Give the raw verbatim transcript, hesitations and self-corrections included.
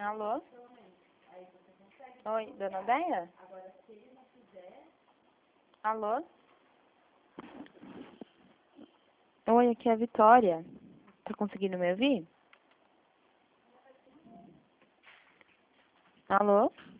Alô? Oi, dona Deia? Alô? Oi, aqui é a Vitória. Tá conseguindo me ouvir? Alô?